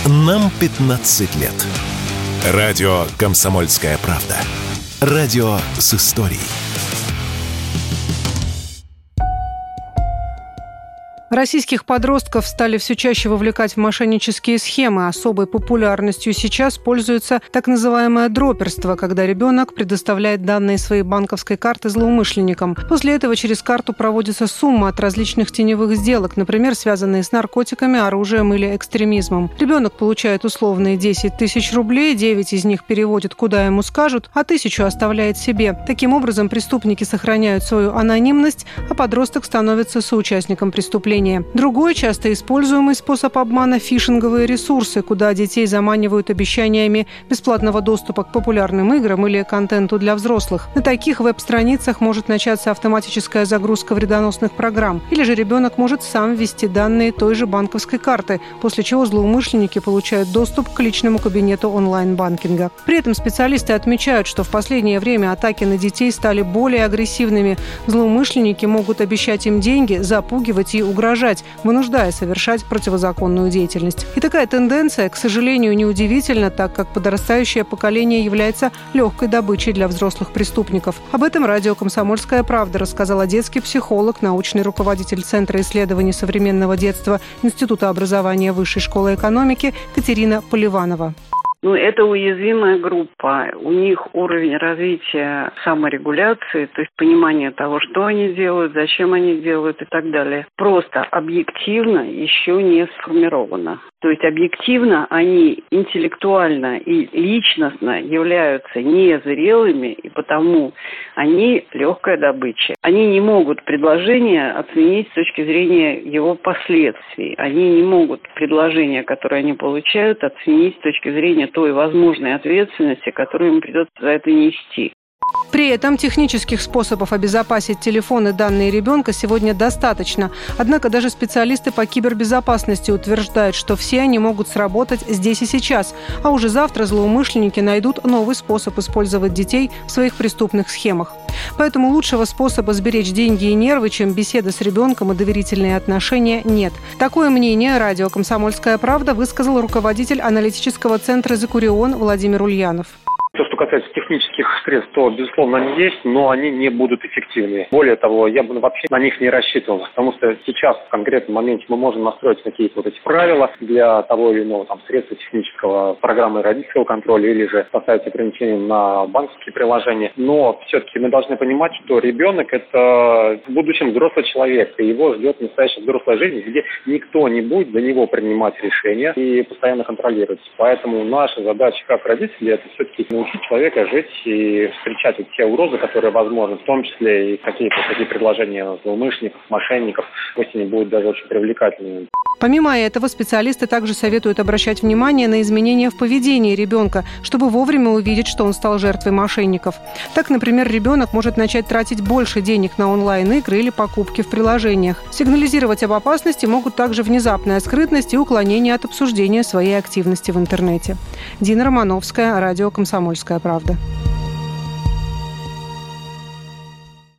Нам 15 лет. Радио «Комсомольская правда». Радио с историей. Российских подростков стали все чаще вовлекать в мошеннические схемы. Особой популярностью сейчас пользуется так называемое дроперство, когда ребенок предоставляет данные своей банковской карты злоумышленникам. После этого через карту проводится сумма от различных теневых сделок, например, связанные с наркотиками, оружием или экстремизмом. Ребенок получает условные 10 тысяч рублей, 9 из них переводит куда ему скажут, а 1000 оставляет себе. Таким образом, преступники сохраняют свою анонимность, а подросток становится соучастником преступления. Другой часто используемый способ обмана – фишинговые ресурсы, куда детей заманивают обещаниями бесплатного доступа к популярным играм или контенту для взрослых. На таких веб-страницах может начаться автоматическая загрузка вредоносных программ, или же ребенок может сам ввести данные той же банковской карты, после чего злоумышленники получают доступ к личному кабинету онлайн-банкинга. При этом специалисты отмечают, что в последнее время атаки на детей стали более агрессивными. Злоумышленники могут обещать им деньги, запугивать и угрожать, вынуждая совершать противозаконную деятельность. И такая тенденция, к сожалению, неудивительна, так как подрастающее поколение является легкой добычей для взрослых преступников. Об этом радио «Комсомольская правда» рассказала детский психолог, научный руководитель Центра исследований современного детства Института образования Высшей школы экономики Катерина Поливанова. Это уязвимая группа. У них уровень развития саморегуляции, то есть понимание того, что они делают, зачем они делают и так далее, просто объективно еще не сформировано. То есть объективно они интеллектуально и личностно являются незрелыми, и потому они легкая добыча. Они не могут предложение оценить с точки зрения его последствий. Они не могут предложение, которое они получают, оценить с точки зрения той возможной ответственности, которую им придется за это нести. При этом технических способов обезопасить телефон и данные ребенка сегодня достаточно. Однако даже специалисты по кибербезопасности утверждают, что все они могут сработать здесь и сейчас, а уже завтра злоумышленники найдут новый способ использовать детей в своих преступных схемах. Поэтому лучшего способа сберечь деньги и нервы, чем беседа с ребенком и доверительные отношения, нет. Такое мнение радио «Комсомольская правда» высказал руководитель аналитического центра «Зикурион» Владимир Ульянов. То, что касается технических средств, то, безусловно, они есть, но они не будут эффективны. Более того, я бы вообще на них не рассчитывал, потому что сейчас, в конкретном моменте, мы можем настроить какие-то эти правила для того или иного средства технического, программы родительского контроля или же поставить ограничения на банковские приложения. Но все-таки мы должны понимать, что ребенок – это в будущем взрослый человек, и его ждет настоящая взрослая жизнь, где никто не будет за него принимать решения и постоянно контролировать. Поэтому наша задача как родителей – это все-таки научить человека жить и встречать те угрозы, которые возможны, в том числе и какие-то такие предложения злоумышленников, мошенников, пусть они будут даже очень привлекательными. Помимо этого, специалисты также советуют обращать внимание на изменения в поведении ребенка, чтобы вовремя увидеть, что он стал жертвой мошенников. Так, например, ребенок может начать тратить больше денег на онлайн-игры или покупки в приложениях. Сигнализировать об опасности могут также внезапная скрытность и уклонение от обсуждения своей активности в интернете. Дина Романовская, радио «Комсомольская правда».